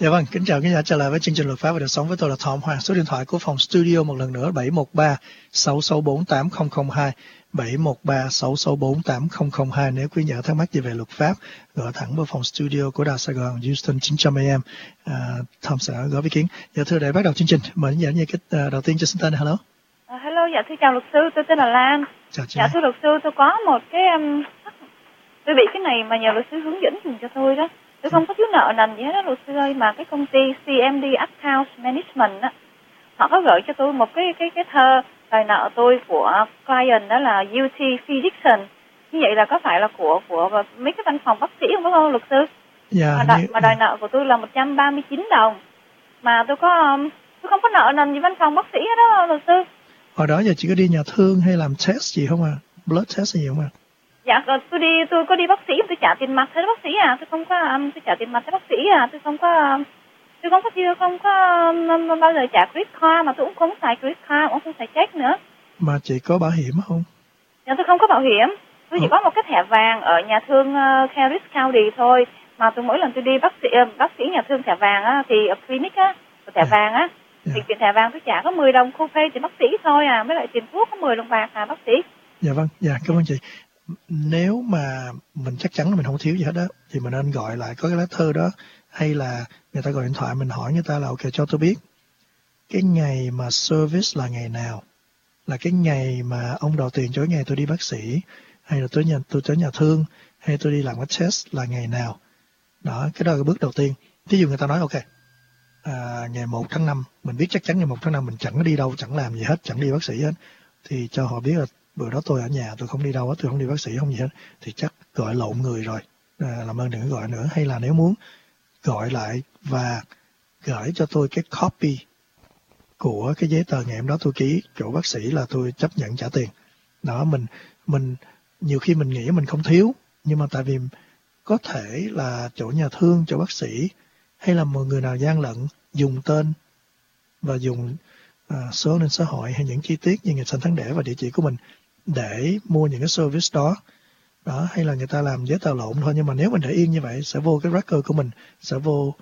Dạ vâng, kính chào khán giả, trở lại với chương trình Luật pháp và đời sống với tôi là Thọ Hoàng. Số điện thoại của phòng studio một lần nữa 713-664-8002, 713-664-8002. Nếu quý vị thắc mắc gì về luật pháp, gọi thẳng vào phòng studio của Đài Sài Gòn, Houston 900 AM. Thom sẽ gửi ý kiến. Dạ thưa, để bắt đầu chương trình, mời khán giả nghe cái đầu tiên cho xin tên. Hello. Hello, dạ thưa chào luật sư, tôi tên là Lan. Chào chị. Dạ thưa luật sư, tôi có một cái tôi bị cái này mà nhờ luật sư hướng dẫn dùm cho tôi đó. Tôi không có thiếu nợ nần gì hết đó luật sư ơi, mà cái công ty CMD Account Management á, họ có gửi cho tôi một cái thơ đòi nợ tôi của client, đó là UT Physician. Như vậy là có phải là của mấy cái văn phòng bác sĩ không, có luật sư? Dạ. Mà đòi nợ của tôi là 139 đồng. Mà tôi không có nợ nần gì văn phòng bác sĩ hết đó luật sư. Hồi đó giờ chị có đi nhà thương hay làm test gì không à? Blood test gì không à? Dạ, tôi có đi bác sĩ, tôi trả tiền mặtให้bác sĩ à, tôi không có tôi trả tiền mặtให้bác sĩ à, tôi không có bao giờ trả credit card, mà tôi cũng không xài credit card, cũng không xài check nữa. Mà chị có bảo hiểm không? Dạ, tôi không có bảo hiểm, tôi chỉ có một cái thẻ vàng ở nhà thương Harris County thôi, mà tôi mỗi lần tôi đi bác sĩ nhà thương thẻ vàng á, thì ở clinic á, thẻ vàng á, thì tiền thẻ vàng tôi trả có 10 đồng copay tiền bác sĩ thôi à, với lại tiền thuốc có 10 đồng bạc à bác sĩ. Dạ vâng, dạ cảm ơn chị. Nếu mà mình chắc chắn là mình không thiếu gì hết đó, thì mình nên gọi lại có cái lá thư đó, hay là người ta gọi điện thoại mình hỏi người ta là ok, cho tôi biết cái ngày mà service là ngày nào, là cái ngày mà ông đòi tiền cho cái ngày tôi đi bác sĩ, hay là tôi tới nhà thương, hay tôi đi làm cái test là ngày nào. Đó, cái đó là cái bước đầu tiên. Ví dụ người ta nói ok, ngày 1 tháng 5, mình biết chắc chắn ngày 1 tháng 5 mình chẳng có đi đâu, chẳng làm gì hết, chẳng đi bác sĩ hết, thì cho họ biết là bữa đó tôi ở nhà, tôi không đi đâu hết, tôi không đi bác sĩ, không gì hết, thì chắc gọi lộn người rồi, làm ơn đừng có gọi nữa. Hay là nếu muốn gọi lại và gửi cho tôi cái copy của cái giấy tờ ngày hôm đó tôi ký chỗ bác sĩ là tôi chấp nhận trả tiền. Đó, mình nhiều khi mình nghĩ mình không thiếu, nhưng mà tại vì có thể là chỗ nhà thương, chỗ bác sĩ, hay là một người nào gian lận dùng tên và dùng số an ninh xã hội hay những chi tiết như ngày sinh tháng đẻ và địa chỉ của mình để mua những cái service đó. Đó, hay là người ta làm giấy tờ lộn thôi, nhưng mà nếu mình để yên như vậy sẽ vô cái record của mình, sẽ vô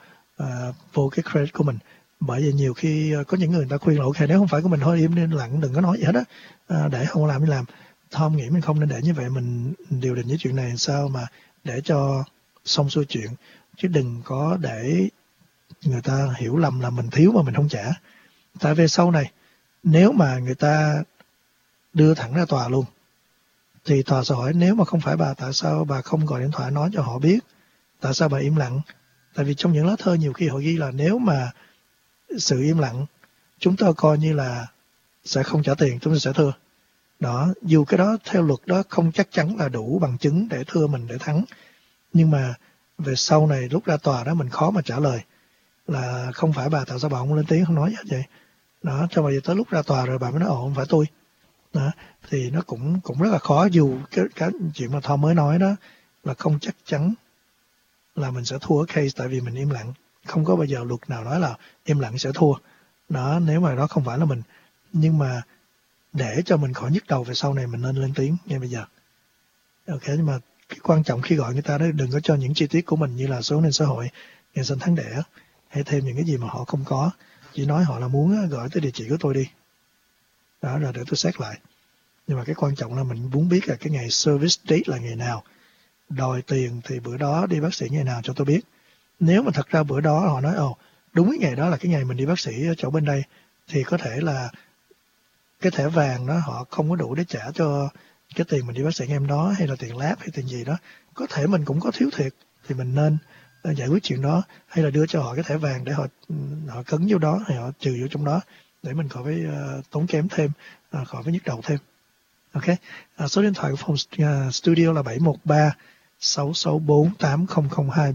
cái credit của mình. Bởi vì nhiều khi có những người ta khuyên là ok, nếu không phải của mình thôi im nên lặng, đừng có nói gì hết á, để không làm đi làm. Tom nghĩ mình không nên để như vậy, mình điều định với chuyện này sao mà để cho xong xuôi chuyện, chứ đừng có để người ta hiểu lầm là mình thiếu mà mình không trả. Tại vì sau này nếu mà người ta đưa thẳng ra tòa luôn, thì tòa sẽ hỏi nếu mà không phải bà, tại sao bà không gọi điện thoại nói cho họ biết, tại sao bà im lặng. Tại vì trong những lá thơ nhiều khi họ ghi là nếu mà sự im lặng chúng ta coi như là sẽ không trả tiền, chúng ta sẽ thua. Đó, dù cái đó theo luật đó không chắc chắn là đủ bằng chứng để thưa mình, để thắng, nhưng mà về sau này lúc ra tòa đó mình khó mà trả lời là không phải bà, tại sao bà không lên tiếng, không nói gì vậy. Đó, cho bây giờ tới lúc ra tòa rồi bà mới nói không phải tôi. Đó, thì nó cũng rất là khó, dù cái chuyện mà Thom mới nói đó là không chắc chắn là mình sẽ thua cái case, tại vì mình im lặng. Không có bao giờ luật nào nói là im lặng sẽ thua. Đó, nếu mà đó không phải là mình. Nhưng mà để cho mình khỏi nhức đầu về sau này mình nên lên tiếng ngay bây giờ. Ok, nhưng mà cái quan trọng khi gọi người ta đó, đừng có cho những chi tiết của mình như là số an ninh xã hội, ngày sinh tháng đẻ, hay thêm những cái gì mà họ không có. Chỉ nói họ là muốn gọi tới địa chỉ của tôi đi. Đó, rồi để tôi xét lại. Nhưng mà cái quan trọng là mình muốn biết là cái ngày service date là ngày nào. Đòi tiền thì bữa đó đi bác sĩ ngày nào cho tôi biết. Nếu mà thật ra bữa đó họ nói đúng cái ngày đó là cái ngày mình đi bác sĩ ở chỗ bên đây, thì có thể là cái thẻ vàng đó họ không có đủ để trả cho cái tiền mình đi bác sĩ ngày hôm đó, hay là tiền lab hay tiền gì đó. Có thể mình cũng có thiếu thiệt, thì mình nên giải quyết chuyện đó, hay là đưa cho họ cái thẻ vàng để họ cấn vô đó, hay họ trừ vô trong đó, để mình khỏi phải tốn kém thêm, khỏi phải nhức đầu thêm. Ok, số điện thoại của phòng studio là 713-664-8002,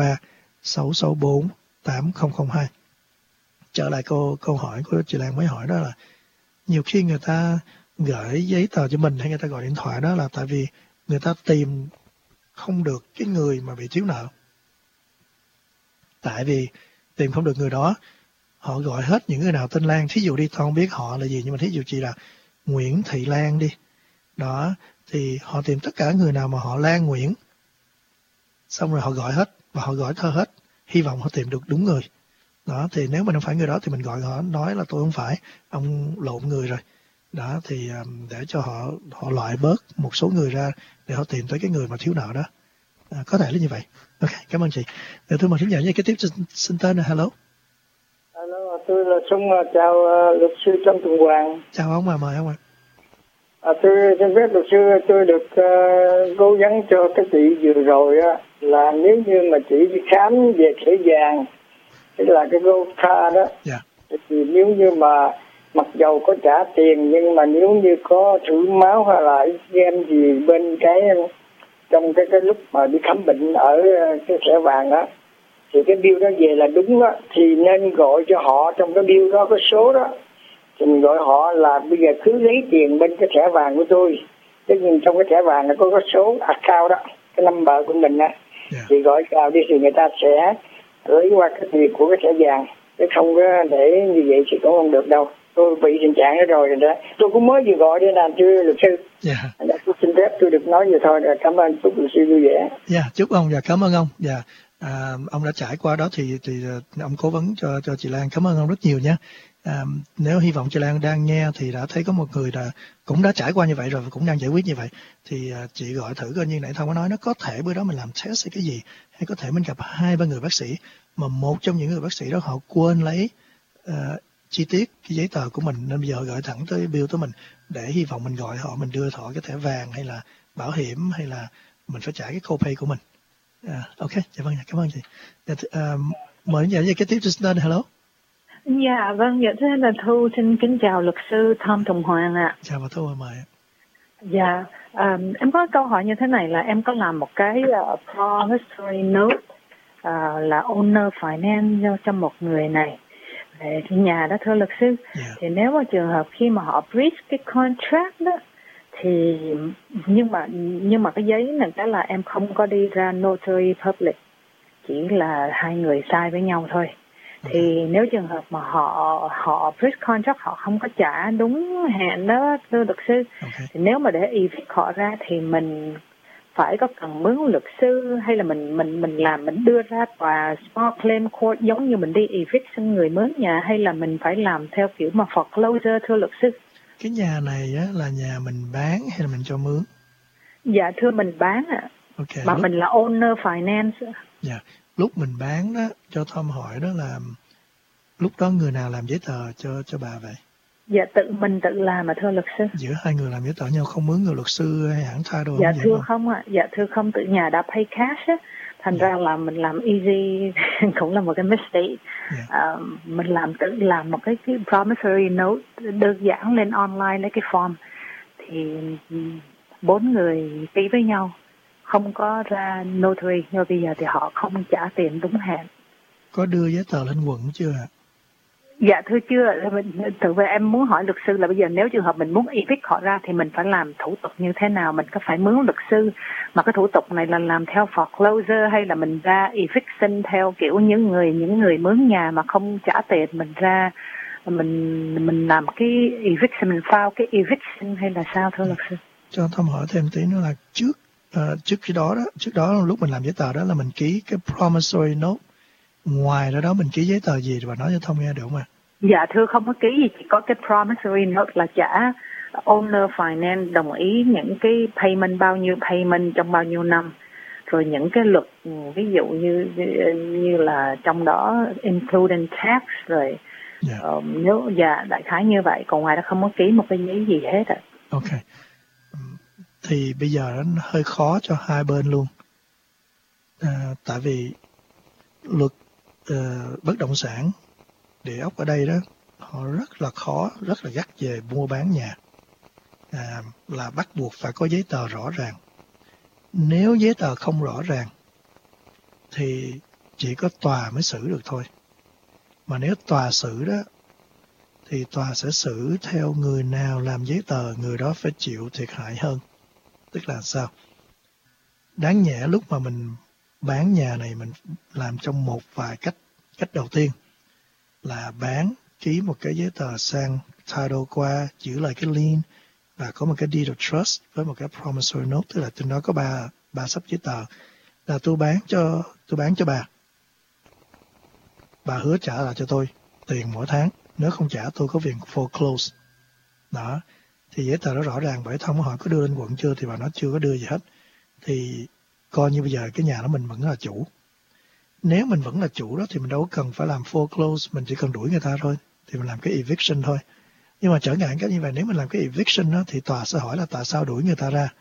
713-664-8002. Trở lại câu hỏi của chị Lan mới hỏi đó là nhiều khi người ta gửi giấy tờ cho mình hay người ta gọi điện thoại đó là tại vì người ta tìm không được cái người mà bị thiếu nợ. Tại vì tìm không được người đó, họ gọi hết những người nào tên Lan. Thí dụ đi, tôi không biết họ là gì, nhưng mà thí dụ chị là Nguyễn Thị Lan đi. Đó, thì họ tìm tất cả người nào mà họ Lan Nguyễn. Xong rồi họ gọi hết, và họ gọi thơ hết. hy vọng họ tìm được đúng người. Đó, thì nếu mình không phải người đó thì mình gọi họ nói là tôi không phải, ông lộn người rồi. Đó, thì để cho họ loại bớt một số người ra để họ tìm tới cái người mà thiếu nợ đó. Có thể là như vậy. Ok, cảm ơn chị. Để tôi mời thính giả với cái tiếp xin tên là hello. Hello, tôi là Trung, chào luật sư Trần Tùng Hoàng. Chào ông, mời ông ạ. Tôi xin phép luật sư, tôi được cố gắng cho cái chị vừa rồi á, là nếu như mà chị đi khám về thẻ vàng, tức là cái gold card đó, thì nếu như mà mặc dầu có trả tiền nhưng mà nếu như có thử máu hay là exam gì bên trong cái lúc mà đi khám bệnh ở cái thẻ vàng đó, thì cái bill đó về là đúng đó, thì nên gọi cho họ trong cái bill đó có số đó, thì mình gọi họ là bây giờ cứ lấy tiền bên cái thẻ vàng của tôi, tất nhiên trong cái thẻ vàng nó có số account đó, cái number của mình á, thì gọi vào đi thì người ta sẽ lấy qua cái tiền của cái thẻ vàng, chứ không có để như vậy thì cũng không được đâu. Tôi bị tình trạng đó rồi đó, tôi cũng mới vừa gọi đây là thưa luật sư. Tôi xin phép tôi được nói vậy thôi, cảm ơn chúc luật sư vui vẻ. Chúc ông và cảm ơn ông. Ông đã trải qua đó thì ông cố vấn cho chị Lan, cảm ơn ông rất nhiều nhé. Nếu hy vọng chị Lan đang nghe thì đã thấy có một người cũng đã trải qua như vậy rồi và cũng đang giải quyết như vậy, thì chị gọi thử coi như nãy Thông có nói, nó có thể bữa đó mình làm test hay cái gì, hay có thể mình gặp 2-3 người bác sĩ mà một trong những người bác sĩ đó họ quên lấy chi tiết cái giấy tờ của mình, nên bây giờ gọi thẳng tới bill tới mình để hy vọng mình gọi họ, mình đưa họ cái thẻ vàng hay là bảo hiểm hay là mình phải trả cái copay của mình. Ok, dạ vâng, cảm ơn chị. Mời anh về cái tiếp theo. Hello. Dạ vâng, dạ thế là Thu xin kính chào luật sư Tom Tùng Hoàng ạ. Chào bà Thu, mời. Dạ, em có câu hỏi như thế này là em có làm một cái promissory note là owner finance cho một người này về cái nhà đó thưa luật sư. Thì nếu mà trường hợp khi mà họ breach cái contract đó thì nhưng mà cái giấy này cái là em không có đi ra notary public, chỉ là hai người sign với nhau thôi. Thì nếu trường hợp mà họ breach contract, họ không có trả đúng hẹn đó thưa luật sư, thì nếu mà để evict họ ra thì mình phải có cần mướn luật sư hay là mình đưa ra tòa small claim court giống như mình đi eviction người mướn nhà, hay là mình phải làm theo kiểu mà foreclosure thưa luật sư? Cái nhà này á, là nhà mình bán hay là mình cho mướn? Dạ thưa mình bán ạ. Mà mình là owner finance. Dạ, lúc mình bán đó, cho Tom hỏi đó là lúc đó người nào làm giấy tờ cho bà vậy? Dạ mình tự làm mà thưa luật sư. Giữa hai người làm giấy tờ nhau, không mướn người luật sư hay hãng title? Dạ thưa không ạ. Dạ thưa không, tự nhà đã pay cash á, thành ra là mình làm easy cũng là một cái mistake. Mình tự làm một cái promissory note đơn giản lên online lấy cái form, thì 4 người ký với nhau, không có ra notary, nhưng bây giờ thì họ không trả tiền đúng hẹn. Có đưa giấy tờ lên quận chưa ạ? Dạ thưa chưa. Thực về em muốn hỏi luật sư là bây giờ nếu trường hợp mình muốn evict họ ra thì mình phải làm thủ tục như thế nào, mình có phải mướn luật sư, mà cái thủ tục này là làm theo foreclosure hay là mình ra eviction theo kiểu những người mướn nhà mà không trả tiền, mình ra mình làm cái eviction, mình file cái eviction hay là sao thưa luật sư? Cho Thông hỏi thêm tí nữa là trước đó lúc mình làm giấy tờ đó là mình ký cái promissory note, ngoài đó mình ký giấy tờ gì và nói cho Thông nghe được không ạ? Dạ thưa không có ký gì, chỉ có cái promissory note là trả owner finance đồng ý những cái payment, bao nhiêu payment trong bao nhiêu năm, rồi những cái luật ví dụ như là trong đó including tax rồi nếu đại khái như vậy, còn ngoài đó không có ký một cái giấy gì hết ạ. Ok, thì bây giờ nó hơi khó cho hai bên luôn, tại vì luật bất động sản địa ốc ở đây đó, họ rất là khó, rất là gắt về mua bán nhà, là bắt buộc phải có giấy tờ rõ ràng. Nếu giấy tờ không rõ ràng thì chỉ có tòa mới xử được thôi. Mà nếu tòa xử đó thì tòa sẽ xử theo người nào làm giấy tờ, người đó phải chịu thiệt hại hơn. Tức là sao? Đáng nhẽ lúc mà mình bán nhà này mình làm trong một vài cách. Cách đầu tiên là bán, ký một cái giấy tờ sang title qua, giữ lại cái lien và có một cái deed of trust với một cái promissory note, tức là trên đó có ba sắp giấy tờ là tôi bán cho bà. bà hứa trả lại cho tôi tiền mỗi tháng, nếu không trả tôi có việc foreclose. Đó, thì giấy tờ đó rõ ràng, bởi thông hỏi có đưa lên quận chưa thì bà nói chưa có đưa gì hết. Thì coi như bây giờ cái nhà đó mình vẫn là chủ. Nếu mình vẫn là chủ đó thì mình đâu có cần phải làm foreclose, mình chỉ cần đuổi người ta thôi, thì mình làm cái eviction thôi. Nhưng mà trở ngại cái như vậy, nếu mình làm cái eviction đó, thì tòa sẽ hỏi là tại sao đuổi người ta ra.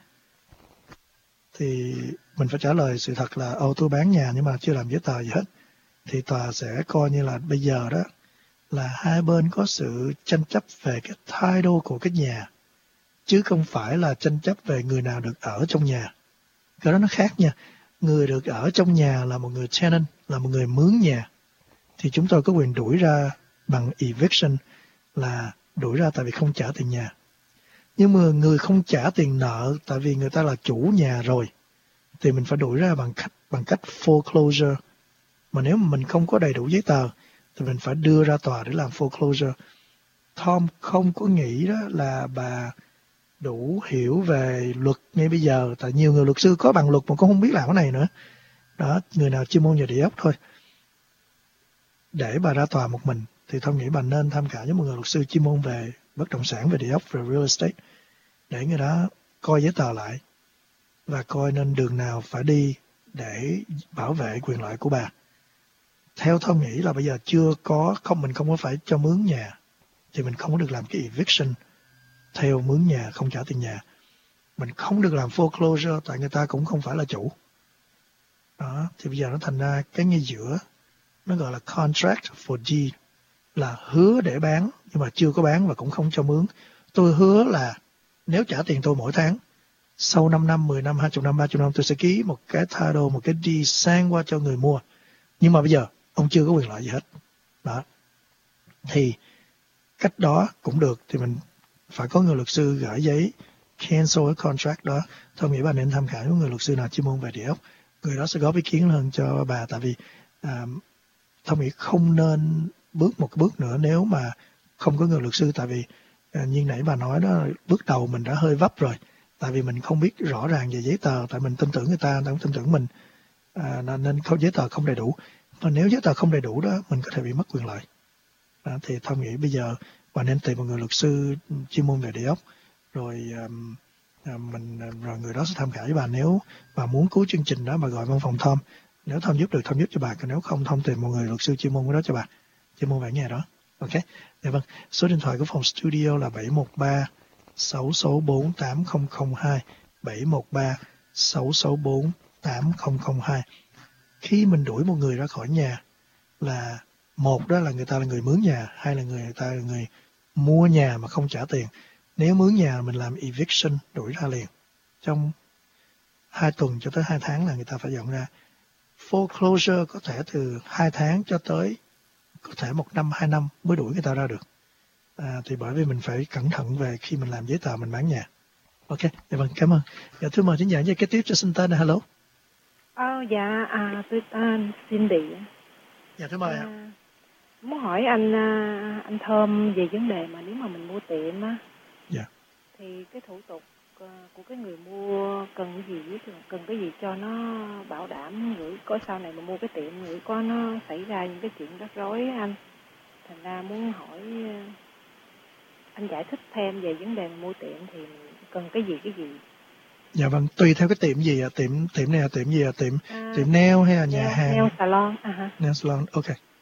Thì mình phải trả lời sự thật là tôi bán nhà nhưng mà chưa làm giấy tờ gì hết. Thì tòa sẽ coi như là bây giờ đó là hai bên có sự tranh chấp về cái title của cái nhà, chứ không phải là tranh chấp về người nào được ở trong nhà. Cái đó nó khác nha. Người được ở trong nhà là một người tenant, là một người mướn nhà. Thì chúng tôi có quyền đuổi ra bằng eviction, là đuổi ra tại vì không trả tiền nhà. Nhưng mà người không trả tiền nợ tại vì người ta là chủ nhà rồi, thì mình phải đuổi ra bằng cách foreclosure. Mà nếu mà mình không có đầy đủ giấy tờ thì mình phải đưa ra tòa để làm foreclosure. Tom không có nghĩ đó là bà đủ hiểu về luật ngay bây giờ, tại nhiều người luật sư có bằng luật mà cũng không biết làm cái này nữa. Đó, người nào chuyên môn về địa ốc thôi. Để bà ra tòa một mình thì Tom nghĩ bà nên tham khảo với một người luật sư chuyên môn về bất động sản, về địa ốc, về real estate, để người đó coi giấy tờ lại và coi nên đường nào phải đi để bảo vệ quyền lợi của bà. Theo Tom nghĩ là bây giờ mình không có phải cho mướn nhà, thì mình không có được làm cái eviction theo mướn nhà không trả tiền nhà. Mình không được làm foreclosure tại người ta cũng không phải là chủ. Đó, thì bây giờ nó thành ra cái ngay giữa, nó gọi là contract for deed, là hứa để bán nhưng mà chưa có bán và cũng không cho mướn. Tôi hứa là nếu trả tiền tôi mỗi tháng, sau 5 năm, 10 năm, 20 năm, 30 năm tôi sẽ ký một cái title, một cái deed sang qua cho người mua. Nhưng mà bây giờ ông chưa có quyền lợi gì hết. Đó. Thì cách đó cũng được, thì mình phải có người luật sư gửi giấy cancel cái contract đó. Tôi nghĩ bà nên tham khảo với người luật sư nào chuyên môn về địa ốc. Người đó sẽ góp ý kiến hơn cho bà, tại vì tôi nghĩ không nên bước một bước nữa nếu mà không có người luật sư. Tại vì như nãy bà nói đó, bước đầu mình đã hơi vấp rồi, tại vì mình không biết rõ ràng về giấy tờ, tại mình tin tưởng người ta cũng tin tưởng mình, nên giấy tờ không đầy đủ. Và nếu giấy tờ không đầy đủ đó, mình có thể bị mất quyền lợi. Thì tôi nghĩ bây giờ bà nên tìm một người luật sư chuyên môn về địa ốc, rồi rồi người đó sẽ tham khảo với bà. Nếu bà muốn cứu chương trình đó, bà gọi văn phòng Tom. Nếu Tom giúp được, Tom giúp cho bà. Còn nếu không, Tom tìm một người luật sư chuyên môn của đó cho bà, chuyên môn về nhà đó. Ok. Dạ vâng. Số điện thoại của phòng studio là 713-664-8002. 713-664-8002. Khi mình đuổi một người ra khỏi nhà là một đó là người ta là người mướn nhà, hai là người ta là người mua nhà mà không trả tiền. Nếu mướn nhà mình làm eviction, đuổi ra liền. Trong 2 tuần cho tới 2 tháng là người ta phải dọn ra. Foreclosure có thể từ 2 tháng cho tới có thể 1 năm, 2 năm mới đuổi người ta ra được. Thì bởi vì mình phải cẩn thận về khi mình làm giấy tờ mình bán nhà. Ok, dạ vâng, cảm ơn. Dạ, thưa mời thính giả kế tiếp cho xin tên. Hello. Dạ, tôi tên Cindy. Dạ, thưa mời. Muốn hỏi anh Thơm về vấn đề mà nếu mà mình mua tiệm á, dạ, thì cái thủ tục của cái người mua cần cái gì, cần cái gì cho nó bảo đảm gửi có sau này mà mua cái tiệm gửi có nó xảy ra những cái chuyện rắc rối anh. Thành ra muốn hỏi anh giải thích thêm về vấn đề mua tiệm thì cần cái gì. Dạ vâng, tùy theo cái tiệm gì ạ? Tiệm này là tiệm gì ạ? Tiệm nail hay là nhà hàng? Nail salon. Nail salon, ok.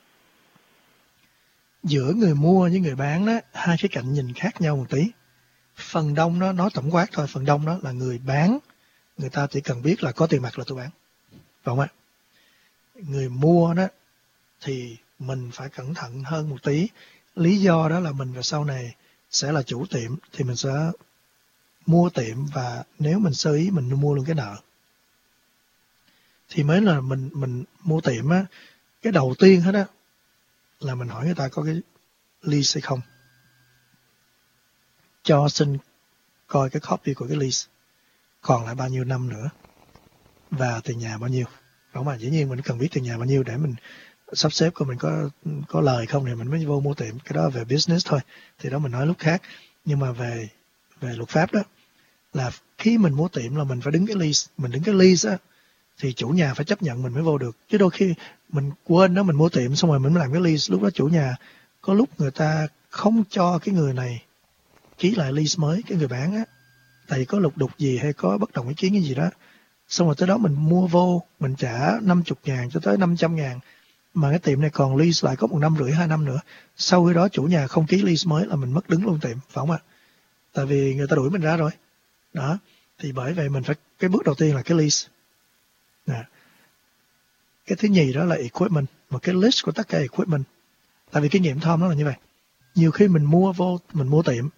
Giữa người mua với người bán đó, hai cái cạnh nhìn khác nhau một tí. Phần đông đó, nói tổng quát thôi, phần đông đó là người bán, người ta chỉ cần biết là có tiền mặt là tôi bán. Phải không ạ? Người mua đó thì mình phải cẩn thận hơn một tí. Lý do đó là mình về sau này sẽ là chủ tiệm, thì mình sẽ mua tiệm, và nếu mình sơ ý mình mua luôn cái nợ. Thì mới là mình mua tiệm á, cái đầu tiên hết á là mình hỏi người ta có cái lease hay không. Cho xin coi cái copy của cái lease, còn lại bao nhiêu năm nữa và tiền nhà bao nhiêu. Đúng mà, dĩ nhiên mình cần biết tiền nhà bao nhiêu để mình sắp xếp coi mình có lời không thì mình mới vô mua tiệm. Cái đó về business thôi, thì đó mình nói lúc khác. Nhưng mà về luật pháp đó là khi mình mua tiệm là mình phải đứng cái lease. Mình đứng cái lease á thì chủ nhà phải chấp nhận mình mới vô được. Chứ đôi khi mình quên đó, mình mua tiệm xong rồi mình mới làm cái lease, lúc đó chủ nhà có lúc người ta không cho cái người này ký lại lease mới, cái người bán á, tại vì có lục đục gì hay có bất đồng ý kiến cái gì đó. Xong rồi tới đó mình mua vô, mình trả 50.000 cho tới 500.000, mà cái tiệm này còn lease lại có 1 năm rưỡi 2 năm nữa. Sau khi đó chủ nhà không ký lease mới là mình mất đứng luôn tiệm, phải không ạ? Tại vì người ta đuổi mình ra rồi. Đó, thì bởi vậy mình phải, cái bước đầu tiên là cái lease. Nè. Cái thứ nhì đó là equipment, một cái list của tất cả equipment. Tại vì kinh nghiệm Tom nó là như vậy. Nhiều khi mình mua tiệm,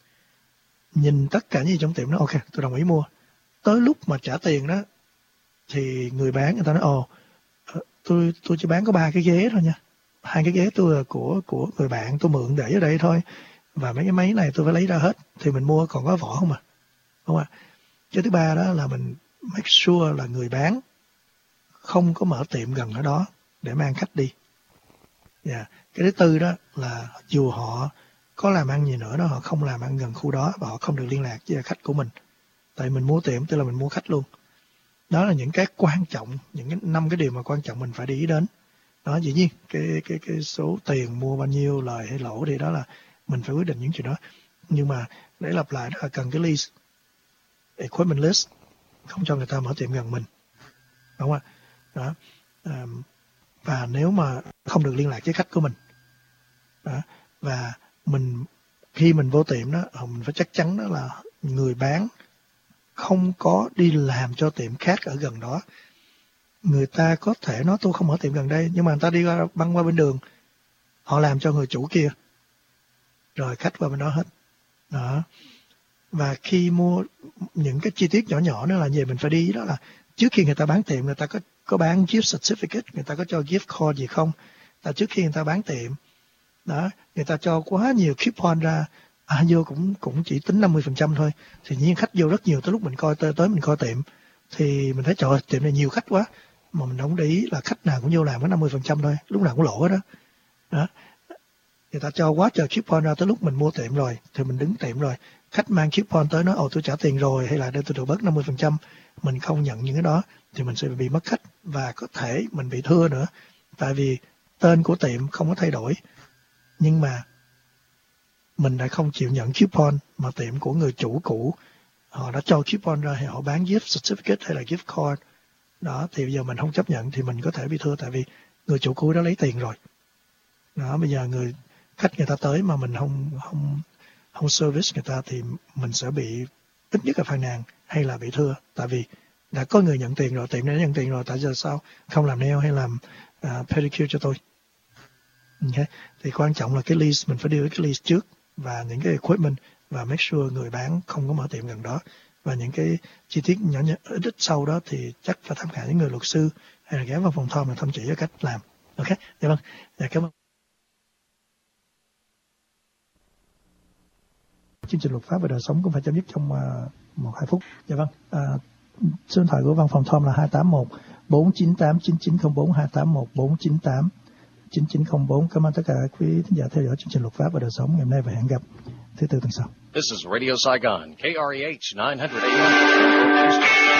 nhìn tất cả những gì trong tiệm nó, ok, tôi đồng ý mua. Tới lúc mà trả tiền đó, thì người bán người ta nói, tôi chỉ bán có 3 cái ghế thôi nha. 2 cái ghế tôi là của người bạn tôi mượn để ở đây thôi. Và mấy cái máy này tôi phải lấy ra hết. Thì mình mua còn có vỏ không à? Đúng không ạ? Cái thứ ba đó là mình make sure là người bán không có mở tiệm gần ở đó để mang khách đi. Yeah. Cái thứ tư đó là dù họ có làm ăn gì nữa đó, họ không làm ăn gần khu đó và họ không được liên lạc với khách của mình. Tại mình mua tiệm tức là mình mua khách luôn. Đó là những cái quan trọng, những cái 5 cái điều mà quan trọng mình phải để ý đến. Đó, dĩ nhiên cái số tiền mua bao nhiêu, lời hay lỗ thì đó là mình phải quyết định những chuyện đó. Nhưng mà để lặp lại đó là cần cái lease, equipment list, không cho người ta mở tiệm gần mình, đúng không ạ? Đó. Và nếu mà không được liên lạc với khách của mình đó, và khi mình vô tiệm đó, mình phải chắc chắn đó là người bán không có đi làm cho tiệm khác ở gần đó. Người ta có thể nói tôi không mở tiệm gần đây, nhưng mà người ta đi băng qua bên đường, họ làm cho người chủ kia, rồi khách qua bên đó hết. Đó. Và khi mua những cái chi tiết nhỏ nhỏ nữa là gì mình phải đi, đó là trước khi người ta bán tiệm, người ta có bán gift certificate, người ta có cho gift card gì không? Là trước khi người ta bán tiệm, đó, người ta cho quá nhiều coupon ra, vô cũng chỉ tính 50% thôi. Thì nhiên khách vô rất nhiều, tới lúc mình tới mình coi tiệm, thì mình thấy trời ơi, tiệm này nhiều khách quá, mà mình không để ý là khách nào cũng vô làm có 50% thôi, lúc nào cũng lỗ đó. Đó. Người ta cho quá trời coupon ra, tới lúc mình mua tiệm rồi, thì mình đứng tiệm rồi, khách mang coupon tới nói, tôi trả tiền rồi, hay là đây tôi được bớt 50%, mình không nhận những cái đó, thì mình sẽ bị mất khách, và có thể mình bị thua nữa, tại vì tên của tiệm không có thay đổi, nhưng mà mình đã không chịu nhận coupon, mà tiệm của người chủ cũ, họ đã cho coupon ra, hay họ bán gift certificate hay là gift card, đó, thì bây giờ mình không chấp nhận thì mình có thể bị thua, tại vì người chủ cũ đã lấy tiền rồi. Đó, bây giờ khách người ta tới mà mình không service người ta thì mình sẽ bị ít nhất là phàn nàn hay là bị thua, tại vì đã có người nhận tiền rồi, tiệm này đã nhận tiền rồi, tại giờ sao không làm nail hay làm pedicure cho tôi. Okay. Thì quan trọng là cái lease, mình phải đi với cái lease trước và những cái equipment, và make sure người bán không có mở tiệm gần đó, và những cái chi tiết nhỏ ít sau đó thì chắc phải tham khảo những người luật sư hay là ghé vào phòng Tom là thông chỉ cho cách làm. Ok, dạ vâng, dạ cảm ơn. Chương trình luật pháp và đời sống cũng phải chấm dứt trong 1-2 phút. Dạ vâng, số điện thoại của văn phòng Tom là 281-498-9904, 281-498-9904. Cảm ơn tất cả quý thính giả theo dõi chương trình luật pháp và đời sống ngày hôm nay, và hẹn gặp thứ Tư tuần sau. This is Radio Saigon, KREH 900 AM.